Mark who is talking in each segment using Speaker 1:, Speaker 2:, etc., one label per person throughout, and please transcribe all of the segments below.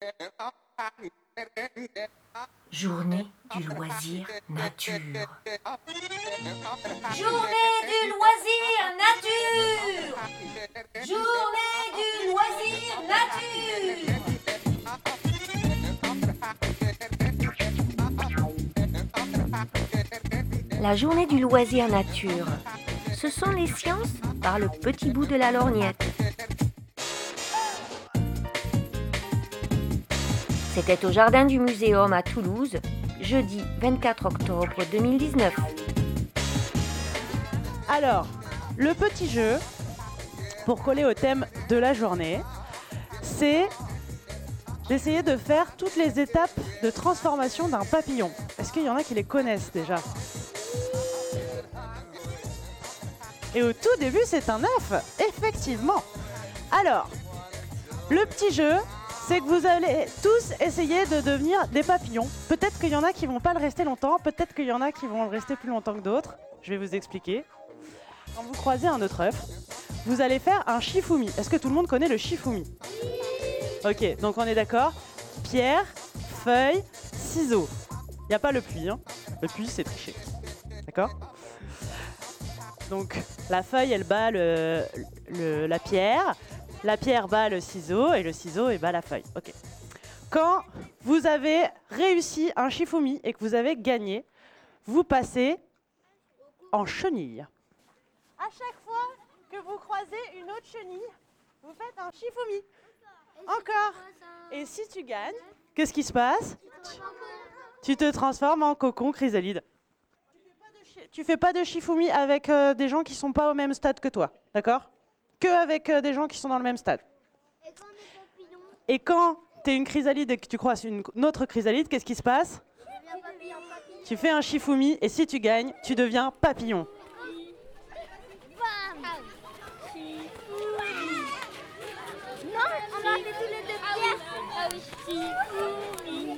Speaker 1: Journée du loisir nature.
Speaker 2: Journée du loisir nature. Journée du loisir nature.
Speaker 1: La journée du loisir nature. Ce sont les sciences par le petit bout de la lorgnette. C'était au jardin du Muséum à Toulouse, jeudi 24 octobre 2019.
Speaker 3: Alors, le petit jeu, pour coller au thème de la journée, c'est d'essayer de faire toutes les étapes de transformation d'un papillon. Est-ce qu'il y en a qui les connaissent déjà ? Et au tout début, c'est un œuf, effectivement. Alors, le petit jeu, c'est que vous allez tous essayer de devenir des papillons. Peut-être qu'il y en a qui vont pas le rester longtemps, peut-être qu'il y en a qui vont le rester plus longtemps que d'autres. Je vais vous expliquer. Quand vous croisez un autre œuf, vous allez faire un shifumi. Est-ce que tout le monde connaît le shifumi ? Ok, donc on est d'accord. Pierre, feuille, ciseaux. Il n'y a pas le puits, hein. Le puits, c'est tricher. D'accord ? Donc la feuille, elle bat la pierre bat le ciseau et le ciseau bat la feuille. Ok. Quand vous avez réussi un shifumi et que vous avez gagné, vous passez en chenille. À chaque fois que vous croisez une autre chenille, vous faites un shifumi. Encore. Et si tu gagnes, qu'est-ce qui se passe ? Tu te transformes en cocon chrysalide. Tu fais pas de shifumi avec des gens qui sont pas au même stade que toi, d'accord ? Que avec des gens qui sont dans le même stade. Et quand tu es une chrysalide et que tu croises une autre chrysalide, qu'est-ce qui se passe ? Tu fais un shifumi et si tu gagnes, tu deviens papillon.
Speaker 4: Non, on a fait tous les deux pierres. Ah oui, shifumi.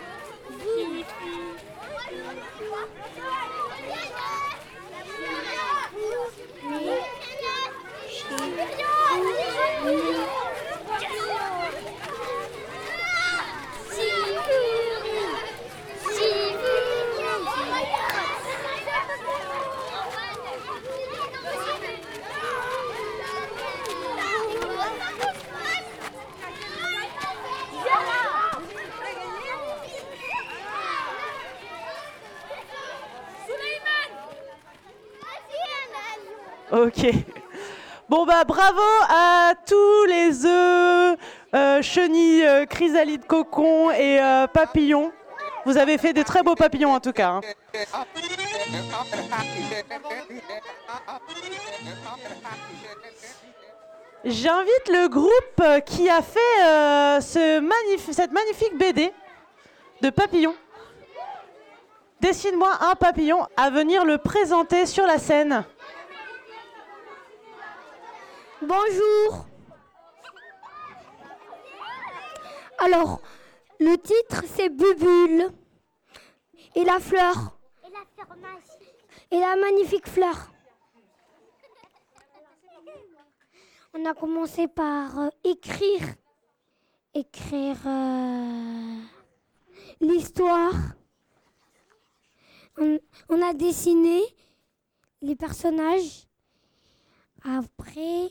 Speaker 3: Ok. Bon bah bravo à tous les œufs, chenilles, chrysalides, cocons et papillons. Vous avez fait des très beaux papillons en tout cas. Hein. J'invite le groupe qui a fait cette magnifique BD de papillons. Dessine-moi un papillon à venir le présenter sur la scène.
Speaker 4: Bonjour. Alors, le titre c'est Bubule. Et la fleur. Et la fleur magique. Et la magnifique fleur. On a commencé par écrire l'histoire. On a dessiné les personnages. Après,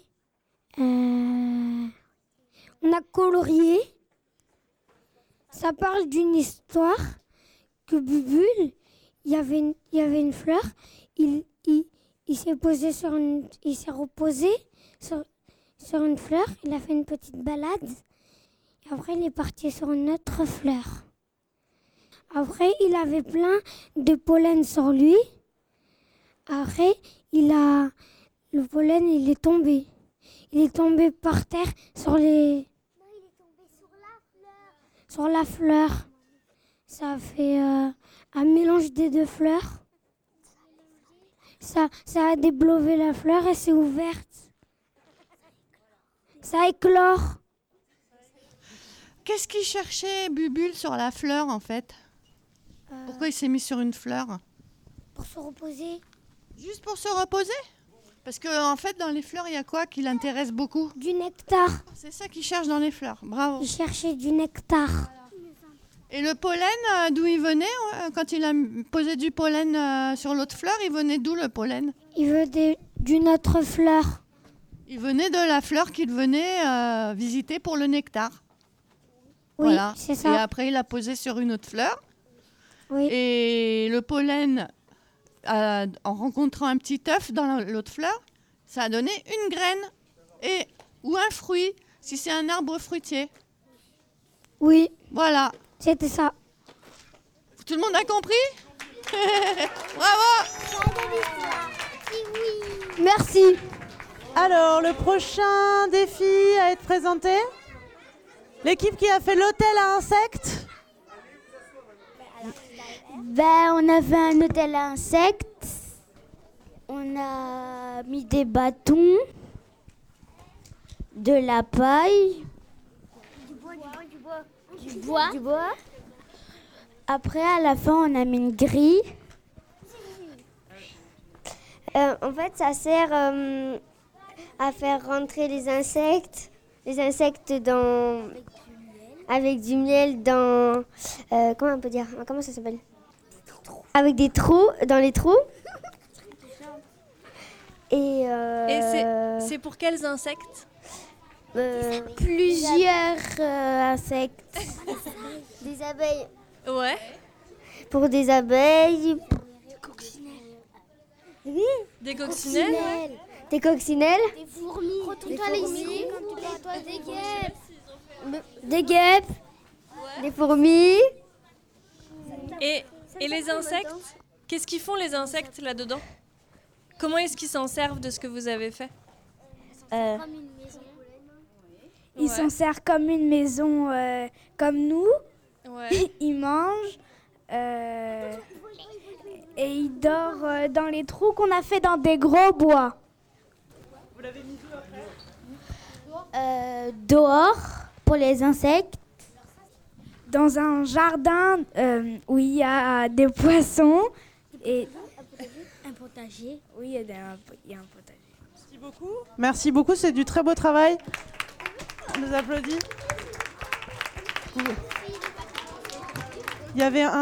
Speaker 4: on a colorié. Ça parle d'une histoire que Bubule, il y avait une fleur. Il s'est reposé sur une fleur. Il a fait une petite balade. Et après, il est parti sur une autre fleur. Après, il avait plein de pollen sur lui. Après, le pollen, il est tombé. Il est tombé par terre sur les... Non, il est tombé sur la fleur. Ça a fait un mélange des deux fleurs. Ça a déblové la fleur et c'est ouverte. Ça éclore.
Speaker 5: Qu'est-ce qu'il cherchait Bubule sur la fleur en fait ? Pourquoi il s'est mis sur une fleur ?
Speaker 4: Pour se reposer.
Speaker 5: Juste pour se reposer ? Parce que en fait, dans les fleurs, il y a quoi qui l'intéresse beaucoup?
Speaker 4: Du nectar.
Speaker 5: C'est ça qu'il cherche dans les fleurs. Bravo.
Speaker 4: Il cherchait du nectar.
Speaker 5: Et le pollen, d'où il venait quand il a posé du pollen sur l'autre fleur, il venait d'où le pollen?
Speaker 4: Il veut d'une autre fleur.
Speaker 5: Il venait de la fleur qu'il venait visiter pour le nectar.
Speaker 4: Oui,
Speaker 5: Voilà.
Speaker 4: c'est
Speaker 5: Et
Speaker 4: ça.
Speaker 5: après, il a posé sur une autre fleur.
Speaker 4: Oui.
Speaker 5: Et le pollen, en rencontrant un petit œuf dans l'autre fleur, ça a donné une graine ou un fruit, si c'est un arbre fruitier.
Speaker 4: Oui,
Speaker 5: Voilà.
Speaker 4: c'était ça.
Speaker 5: Tout le monde a compris? Bravo!
Speaker 4: Merci.
Speaker 3: Alors, le prochain défi à être présenté. L'équipe qui a fait l'hôtel à insectes.
Speaker 4: On a fait un hôtel à insectes. On a mis des bâtons, de la paille, du bois. Après, à la fin, on a mis une grille. En fait, ça sert à faire rentrer les insectes avec du miel dans comment on peut dire, comment ça s'appelle, avec des trous dans les trous. Et
Speaker 6: c'est pour quels insectes?
Speaker 4: plusieurs insectes. Des abeilles.
Speaker 6: Ouais.
Speaker 4: Pour des abeilles.
Speaker 6: Des coccinelles? Ouais.
Speaker 4: Des coccinelles.
Speaker 7: Des fourmis. Retourne-toi ici. Des guêpes.
Speaker 4: Des guêpes. Des fourmis.
Speaker 6: Et les insectes? Qu'est-ce qu'ils font les insectes là-dedans? Comment est-ce qu'ils s'en servent de ce que vous avez fait?
Speaker 7: Ils s'en servent comme une maison, comme nous.
Speaker 6: Ouais.
Speaker 7: Ils mangent et ils dorment dans les trous qu'on a fait dans des gros bois.
Speaker 3: Vous l'avez mis où après?
Speaker 4: Dehors pour les insectes.
Speaker 7: Dans un jardin où il y a des poissons. Et
Speaker 4: Un potager.
Speaker 7: oui, il y a un potager.
Speaker 3: Merci beaucoup. Merci beaucoup, c'est du très beau travail. On nous applaudit. Il y avait un